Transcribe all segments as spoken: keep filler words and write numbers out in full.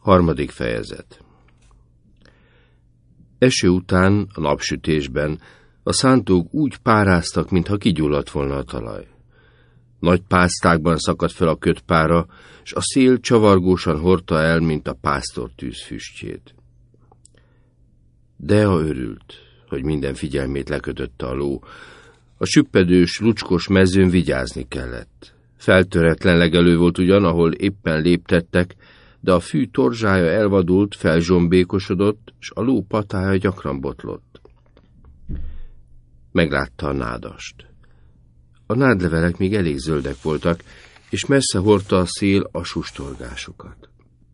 Harmadik fejezet. Eső után, a napsütésben a szántók úgy páráztak, mintha kigyulladt volna a talaj. Nagy pásztákban szakadt fel a kötpára, s a szél csavargósan hordta el, mint a pásztortűz füstjét. Dea örült, hogy minden figyelmét lekötötte a ló. A süppedős, lucskos mezőn vigyázni kellett. Feltöretlen legelő volt ugyan, ahol éppen léptettek, de a fű torzsája elvadult, felzsombékosodott, s a ló patája gyakran botlott. Meglátta a nádast. A nádlevelek még elég zöldek voltak, és messze hordta a szél a sustorgásokat.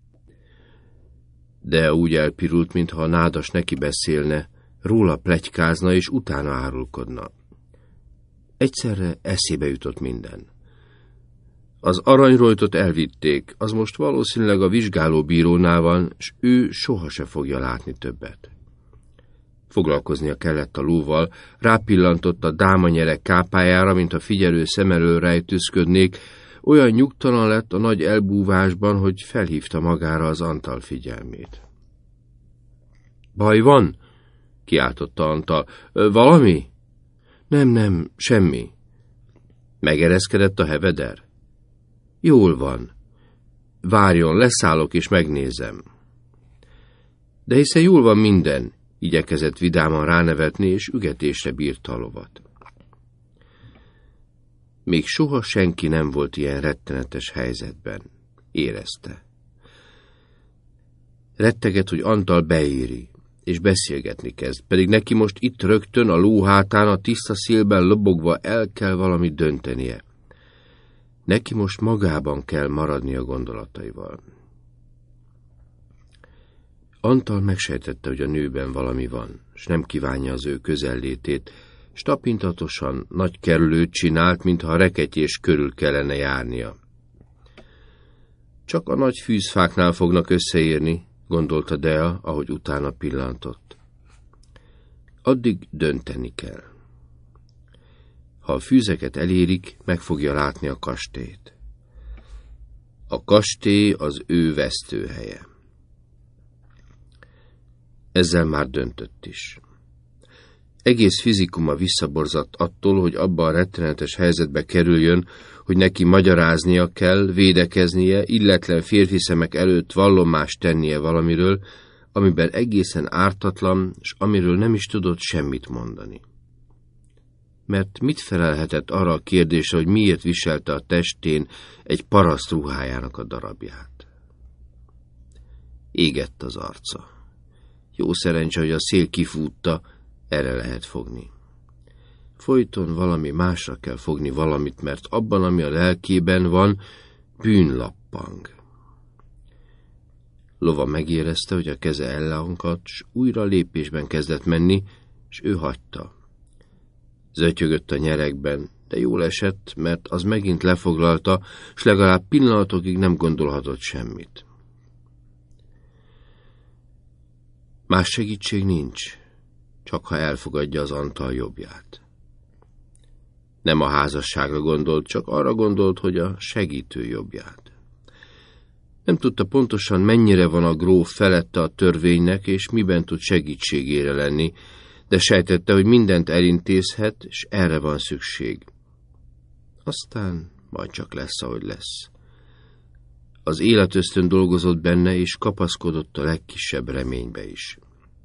De úgy elpirult, mintha a nádas neki beszélne, róla pletykázna, és utána árulkodna. Egyszerre eszébe jutott minden. Az aranyrojtot elvitték, az most valószínűleg a vizsgálóbírónál van, s ő soha se fogja látni többet. Foglalkoznia kellett a lóval, rápillantott a dámanyerek kápájára, mint a figyelő szem elől rejtőzködnék, olyan nyugtalan lett a nagy elbúvásban, hogy felhívta magára az Antal figyelmét. Baj van? Kiáltotta Antal. Valami? Nem, nem, semmi. Megereszkedett a heveder? Jól van. Várjon, leszállok és megnézem. De hiszen jól van minden, igyekezett vidáman ránevetni, és ügetésre bírta a lovat. Még soha senki nem volt ilyen rettenetes helyzetben, érezte. Retteget, hogy Antal beéri, és beszélgetni kezd, pedig neki most itt rögtön a ló hátán a tiszta szélben lobogva el kell valamit döntenie. Neki most magában kell maradni a gondolataival. Antal megsejtette, hogy a nőben valami van, s nem kívánja az ő közellétét, s tapintatosan nagy kerülőt csinált, mintha a reketyés körül kellene járnia. Csak a nagy fűzfáknál fognak összeérni, gondolta Dea, ahogy utána pillantott. Addig dönteni kell. Ha a fűzeket elérik, meg fogja látni a kastélyt. A kastély az ő vesztőhelye. Ezzel már döntött is. Egész fizikuma visszaborzadt attól, hogy abba a rettenetes helyzetbe kerüljön, hogy neki magyaráznia kell, védekeznie, illetlen férfi szemek előtt vallomást tennie valamiről, amiben egészen ártatlan, s amiről nem is tudott semmit mondani. Mert mit felelhetett arra a kérdésre, hogy miért viselte a testén egy paraszt ruhájának a darabját? Égett az arca. Jó szerencse, hogy a szél kifútta, erre lehet fogni. Folyton valami másra kell fogni valamit, mert abban, ami a lelkében van, bűnlappang. Lova megérezte, hogy a keze ellankadt, s újra lépésben kezdett menni, s ő hagyta. Zötyögött a nyerekben, de jól esett, mert az megint lefoglalta, s legalább pillanatokig nem gondolhatott semmit. Más segítség nincs, csak ha elfogadja az Antal jobbját. Nem a házasságra gondolt, csak arra gondolt, hogy a segítő jobbját. Nem tudta pontosan, mennyire van a gróf felette a törvénynek, és miben tud segítségére lenni, de sejtette, hogy mindent elintézhet, és erre van szükség. Aztán majd csak lesz, ahogy lesz. Az életösztön dolgozott benne, és kapaszkodott a legkisebb reménybe is.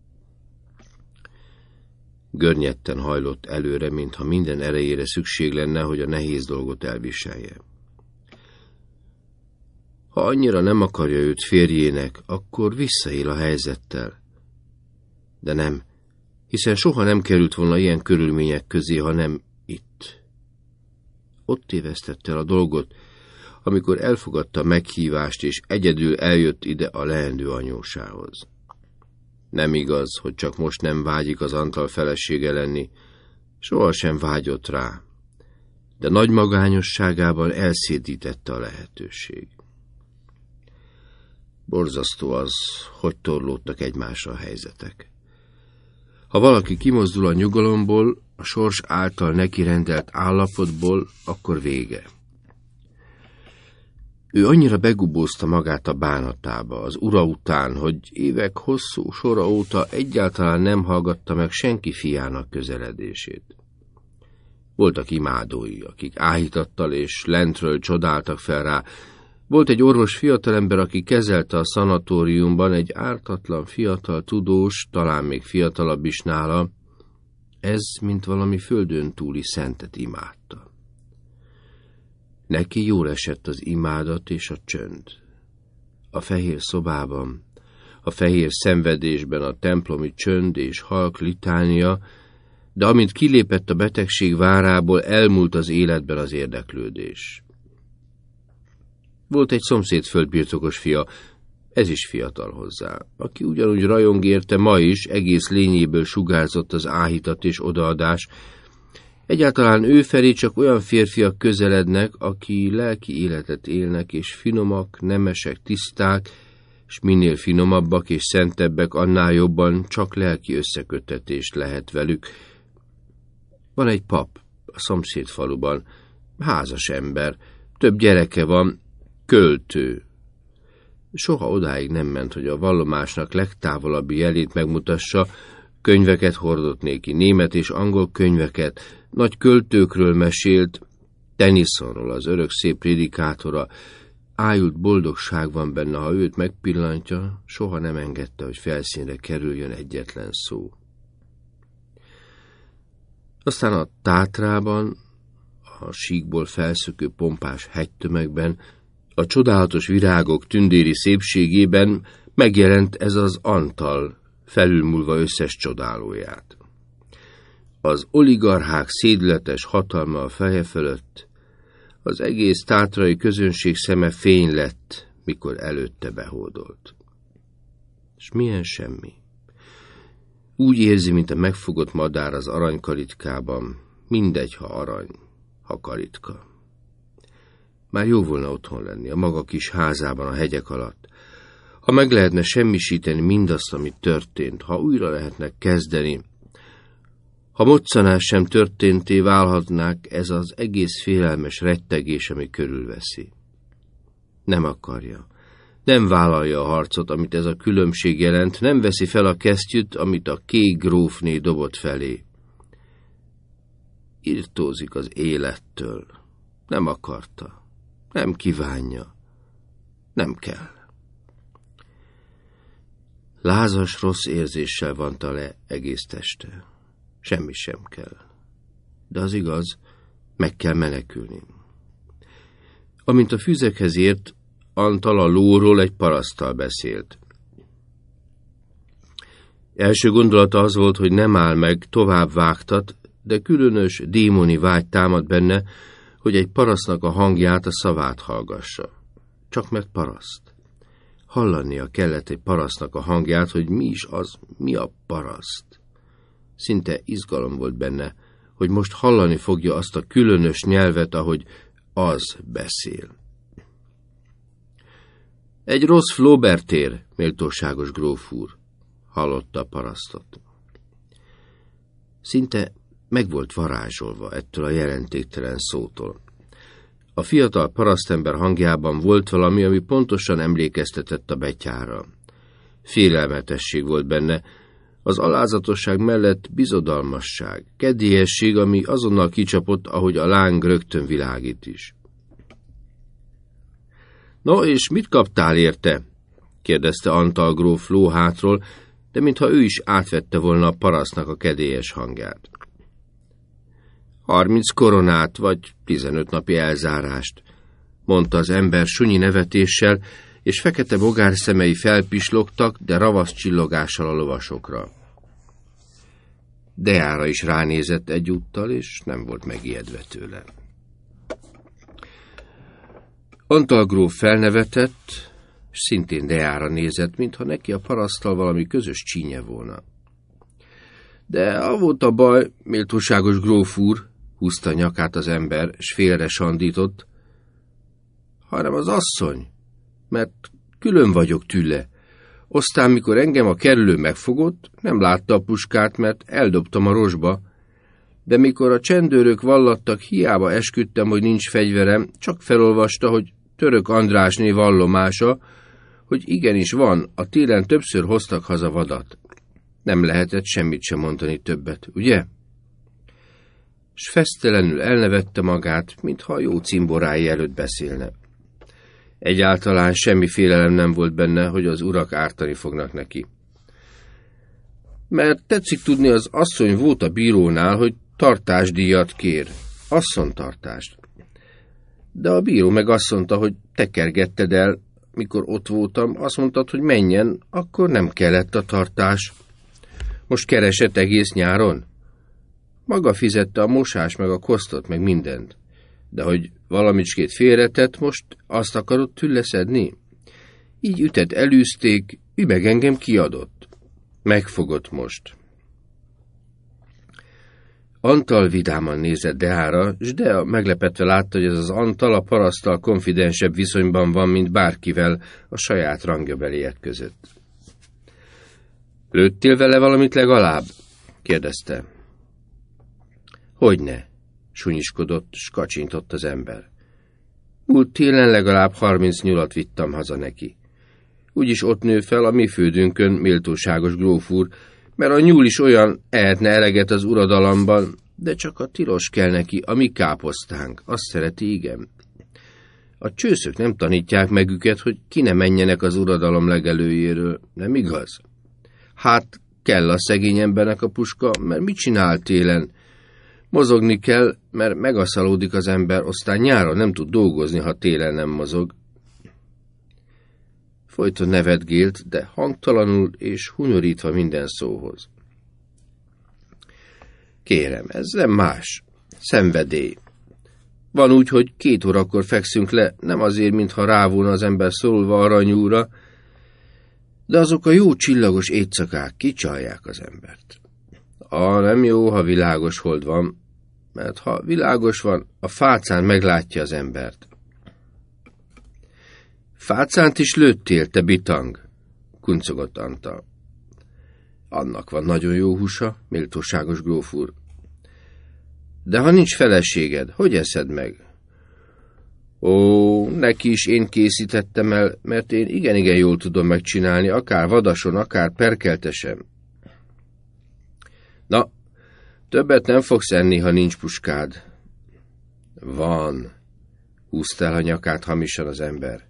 Görnyetten hajlott előre, mintha minden erejére szükség lenne, hogy a nehéz dolgot elviselje. Ha annyira nem akarja őt férjének, akkor visszaél a helyzettel. De nem, hiszen soha nem került volna ilyen körülmények közé, hanem itt. Ott tévesztette el a dolgot, amikor elfogadta a meghívást, és egyedül eljött ide a leendő anyósához. Nem igaz, hogy csak most nem vágyik az Antal felesége lenni, sohasem vágyott rá, de nagy magányosságában elszédítette a lehetőség. Borzasztó az, hogy torlódtak egymásra a helyzetek. Ha valaki kimozdul a nyugalomból, a sors által neki rendelt állapotból, akkor vége. Ő annyira begubózta magát a bánatába, az ura után, hogy évek hosszú sora óta egyáltalán nem hallgatta meg senki fiának közeledését. Voltak imádói, akik áhítattal és lentről csodáltak fel rá. Volt egy orvos fiatalember, aki kezelte a szanatóriumban egy ártatlan fiatal tudós, talán még fiatalabb is nála. Ez, mint valami földön túli szentet imádta. Neki jól esett az imádat és a csönd. A fehér szobában, a fehér szenvedésben a templomi csönd és halk litánia, de amint kilépett a betegség várából, elmúlt az életben az érdeklődés. Volt egy szomszéd földbirtokos fia, ez is fiatal hozzá, aki ugyanúgy rajong érte, ma is egész lényéből sugárzott az áhítat és odaadás. Egyáltalán ő felé csak olyan férfiak közelednek, aki lelki életet élnek, és finomak, nemesek, tiszták, és minél finomabbak és szentebbek, annál jobban csak lelki összeköttetést lehet velük. Van egy pap a szomszéd faluban, házas ember, több gyereke van, költő. Soha odáig nem ment, hogy a vallomásnak legtávolabbi jelét megmutassa, könyveket hordott néki, német és angol könyveket, nagy költőkről mesélt, Tennysonról, az örök szép prédikátora. Ájult boldogság van benne, ha őt megpillantja, soha nem engedte, hogy felszínre kerüljön egyetlen szó. Aztán a Tátrában, a síkból felszökő pompás hegytömegben, a csodálatos virágok tündéri szépségében megjelent ez az Antal, felülmúlva összes csodálóját. Az oligarchák szédületes hatalma a feje fölött, az egész tátrai közönség szeme fény lett, mikor előtte behódolt. És milyen semmi. Úgy érzi, mint a megfogott madár az aranykalitkában, mindegy, ha arany, ha kalitka. Már jó volna otthon lenni, a maga kis házában a hegyek alatt. Ha meg lehetne semmisíteni mindazt, ami történt, ha újra lehetne kezdeni, ha moccanás sem történté válhatnák, ez az egész félelmes rettegés, ami körülveszi. Nem akarja, nem vállalja a harcot, amit ez a különbség jelent, nem veszi fel a kesztyűt, amit a kék grófné dobott felé. Irtózik az élettől. Nem akarta, nem kívánja, nem kell. Lázas rossz érzéssel vanta le egész teste. Semmi sem kell. De az igaz, meg kell menekülni. Amint a füzekhez ért, Antal a lóról egy paraszttal beszélt. Első gondolata az volt, hogy nem áll meg, tovább vágtat, de különös démoni vágy támad benne, hogy egy parasztnak a hangját, a szavát hallgassa. Csak mert paraszt. Hallania kellett egy parasztnak a hangját, hogy mi is az, mi a paraszt. Szinte izgalom volt benne, hogy most hallani fogja azt a különös nyelvet, ahogy az beszél. Egy rossz flóbertér, méltóságos gróf úr, hallotta a parasztot. Szinte meg volt varázsolva ettől a jelentéktelen szótól. A fiatal parasztember hangjában volt valami, ami pontosan emlékeztetett a betyára. Félelmetesség volt benne, az alázatosság mellett bizodalmasság, kedélyesség, ami azonnal kicsapott, ahogy a láng rögtön világít is. No, és mit kaptál érte? kérdezte Antal gróf lóhátról, de mintha ő is átvette volna a parasztnak a kedélyes hangját. Harminc koronát, vagy tizenöt napi elzárást, mondta az ember sunyi nevetéssel, és fekete bogár szemei felpislogtak, de ravasz csillogással a lovasokra. Deára is ránézett egyúttal, és nem volt megijedve tőle. Antal gróf felnevetett, és szintén Deára nézett, mintha neki a paraszttal valami közös csínye volna. De a volt a baj, méltóságos gróf úr, húzta nyakát az ember, s félre sandított, hanem az asszony, mert külön vagyok tőle. Aztán, mikor engem a kerülő megfogott, nem látta a puskát, mert eldobtam a rosba, de mikor a csendőrök vallattak, hiába esküdtem, hogy nincs fegyverem, csak felolvasta, hogy Török Andrásné vallomása, hogy igenis van, a télen többször hoztak haza vadat. Nem lehetett semmit sem mondani többet, ugye? S fesztelenül elnevette magát, mintha a jó cimborái előtt beszélne. Egyáltalán semmi félelem nem volt benne, hogy az urak ártani fognak neki. Mert tetszik tudni, az asszony volt a bírónál, hogy tartásdíjat kér. Asszontartást. De a bíró meg azt mondta, hogy te kergetted el, mikor ott voltam, azt mondtad, hogy menjen, akkor nem kellett a tartás. Most keresett egész nyáron? Maga fizette a mosás, meg a kosztot, meg mindent. De hogy valamicskét félretett, most azt akarod tülleszedni? Így ütet elűzték, ő meg engem kiadott. Megfogott most. Antal vidáman nézett Deára, s Dea meglepetve látta, hogy ez az Antal a paraszttal konfidensebb viszonyban van, mint bárkivel a saját rangjabeliek között. Lőttél vele valamit legalább? Kérdezte. Hogyne? Sunyiskodott, s kacsintott az ember. Múlt télen legalább harminc nyulat vittem haza neki. Úgyis ott nő fel a mi földünkön, méltóságos gróf úr, mert a nyúl is olyan, ehetne eleget az uradalomban, de csak a tilos kell neki, a mi káposztánk, azt szereti, igen. A csőszök nem tanítják meg őket, hogy ki ne menjenek az uradalom legelőjéről, nem igaz? Hát kell a szegény embernek a puska, mert mit csinál télen? Mozogni kell, mert megaszalódik az ember, aztán nyáron nem tud dolgozni, ha télen nem mozog. Folyton nevetgélt, de hangtalanul és hunyorítva minden szóhoz. Kérem, ez nem más. Szenvedély. Van úgy, hogy két órakor fekszünk le, nem azért, mintha rávulna az ember szorulva aranyúra, de azok a jó csillagos éjszakák kicsalják az embert. A nem jó, ha világos hold van, mert ha világos van, a fácán meglátja az embert. Fácánt is lőttél, te bitang, kuncogott Antal. Annak van nagyon jó húsa, méltóságos gróf úr. De ha nincs feleséged, hogy eszed meg? Ó, neki is én készítettem el, mert én igen-igen jól tudom megcsinálni, akár vadason, akár perkeltesen. Na, többet nem fogsz enni, ha nincs puskád. Van, húzta el a nyakát hamisan az ember.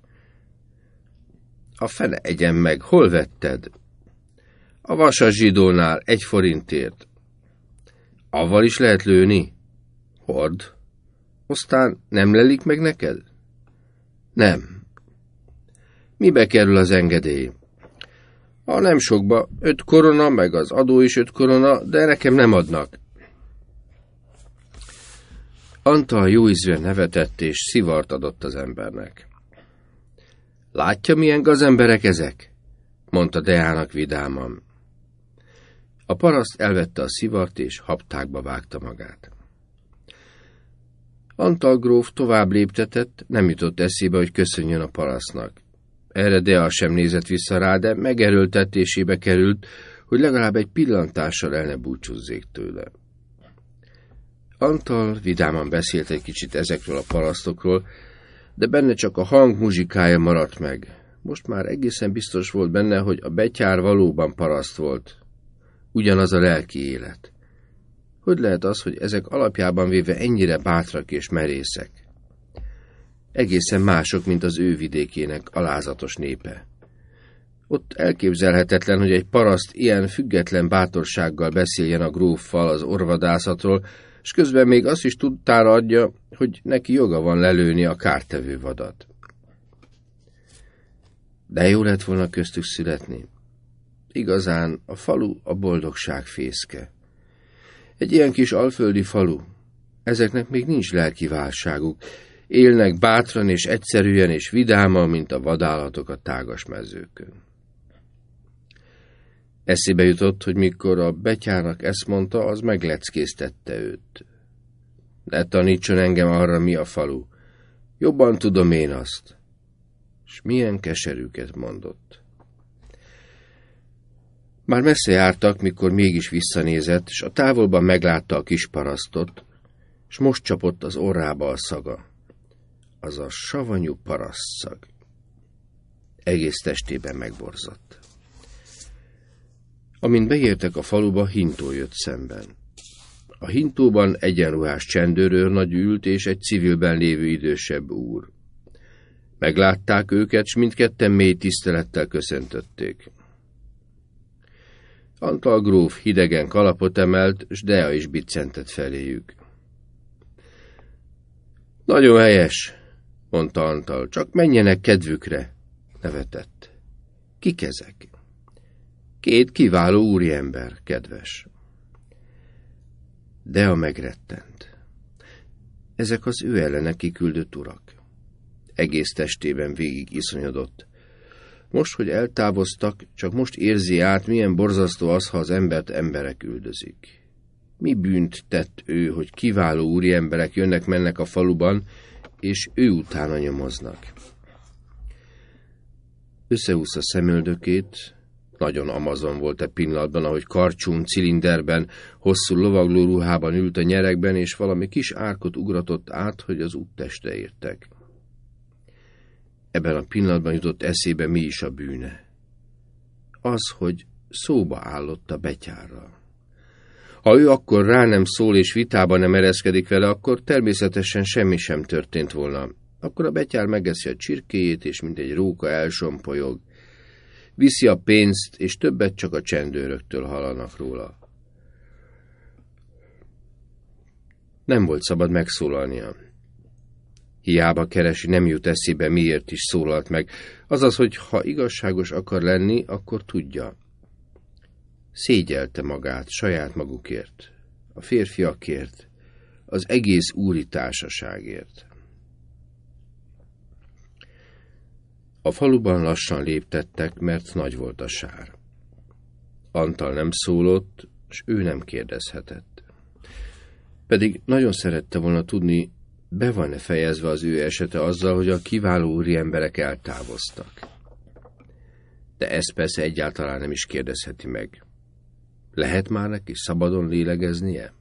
A fene egyen meg, hol vetted? A vasas zsidónál egy forintért. Avval is lehet lőni? Hord. Aztán nem lelik meg neked? Nem. Mibe kerül az engedély? Ha nem sokba, öt korona, meg az adó is öt korona, de nekem nem adnak. Antal jóízűen nevetett és szivart adott az embernek. Látja, milyen gazemberek ezek? Mondta Deának vidáman. A paraszt elvette a szivart és haptákba vágta magát. Antal gróf tovább léptetett, nem jutott eszébe, hogy köszönjön a parasztnak. Erre Dea sem nézett vissza rá, de megerőltetésébe került, hogy legalább egy pillantással el ne búcsúzzék tőle. Antal vidáman beszélt egy kicsit ezekről a parasztokról, de benne csak a hang muzsikája maradt meg. Most már egészen biztos volt benne, hogy a betyár valóban paraszt volt. Ugyanaz a lelki élet. Hogy lehet az, hogy ezek alapjában véve ennyire bátrak és merészek? Egészen mások, mint az ő vidékének alázatos népe. Ott elképzelhetetlen, hogy egy paraszt ilyen független bátorsággal beszéljen a gróffal az orvadászatról, és közben még azt is tudtára adja, hogy neki joga van lelőni a kártevő vadat. De jó lett volna köztük születni. Igazán a falu a boldogság fészke. Egy ilyen kis alföldi falu, ezeknek még nincs lelki válságuk, élnek bátran és egyszerűen és vidáman, mint a vadállatok a tágas mezőkön. Eszébe jutott, hogy mikor a betyárnak ezt mondta, az megleckéztette őt. Ne tanítson engem arra, mi a falu. Jobban tudom én azt. S milyen keserűket mondott. Már messze jártak, mikor mégis visszanézett, s a távolban meglátta a kis parasztot, s most csapott az orrába a szaga. az a savanyú parasztszag. Egész testében megborzott. Amint beértek a faluba, hintó jött szemben. A hintóban egyenruhás csendőrőrnagy ült, és egy civilben lévő idősebb úr. Meglátták őket, s mindketten mély tisztelettel köszöntötték. Antal gróf hidegen kalapot emelt, s Dea is biccentett feléjük. Nagyon helyes, mondta Antal, csak menjenek kedvükre, nevetett. Kik ezek? Két kiváló úriember, kedves. Dea megrettent. Ezek az ő ellene kiküldött urak. Egész testében végig iszonyodott. Most, hogy eltávoztak, csak most érzi át, milyen borzasztó az, ha az embert emberek üldözik. Mi bűnt tett ő, hogy kiváló úriemberek jönnek-mennek a faluban, és ő utána nyomoznak. Összehúzta szemöldökét, nagyon amazon volt e pillanatban, ahogy karcsún cilinderben, hosszú lovagló ruhában ült a nyeregben, és valami kis árkot ugratott át, hogy az úttestre értek. Ebben a pillanatban jutott eszébe, mi is a bűne. Az, hogy szóba állott a betyárral. Ha ő akkor rá nem szól és vitába nem ereszkedik vele, akkor természetesen semmi sem történt volna. Akkor a betyár megeszi a csirkéjét, és mint egy róka elsompolyog. Viszi a pénzt, és többet csak a csendőröktől hallanak róla. Nem volt szabad megszólalnia. Hiába keresi, nem jut eszébe, miért is szólalt meg. Azaz, hogy ha igazságos akar lenni, akkor tudja. Szégyelte magát saját magukért, a férfiakért, az egész úri társaságért. A faluban lassan léptettek, mert nagy volt a sár. Antal nem szólott, s ő nem kérdezhetett. Pedig nagyon szerette volna tudni, be van-e fejezve az ő esete azzal, hogy a kiváló úri emberek eltávoztak. De ezt persze egyáltalán nem is kérdezheti meg. Lehet már neki szabadon lélegeznie?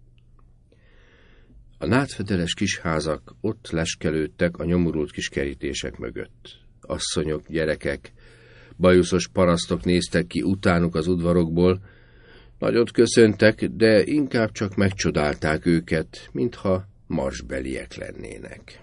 A nádfedeles kis házak ott leskelődtek a nyomorult kis kerítések mögött. Asszonyok, gyerekek, bajuszos parasztok néztek ki utánuk az udvarokból, nagyot köszöntek, de inkább csak megcsodálták őket, mintha marsbeliek lennének.